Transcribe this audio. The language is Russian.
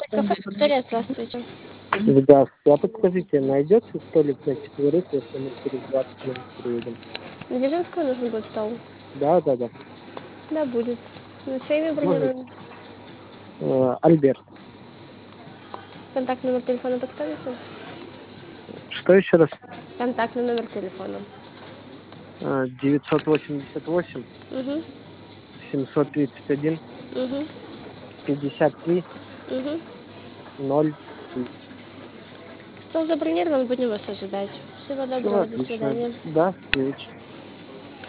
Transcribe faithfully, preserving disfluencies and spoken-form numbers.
Кафе «Виктория», здравствуйте. Здравствуйте. А подскажите, найдется столик на четверых, если мы через двадцать минут приедем? На Дзержинского нужен будет стол? Да, да, да. Да, будет. На чье имя Можно? бронируем? Э, Альберт. Контактный номер телефона подскажете? Что еще раз? Контактный номер телефона. Э, девятьсот восемьдесят восемь Угу, семьсот тридцать один угу, пятьдесят три угу. ноль. Стол забронирован, будем вас ожидать. Всего Все доброго, до отлично. свидания. До встречи.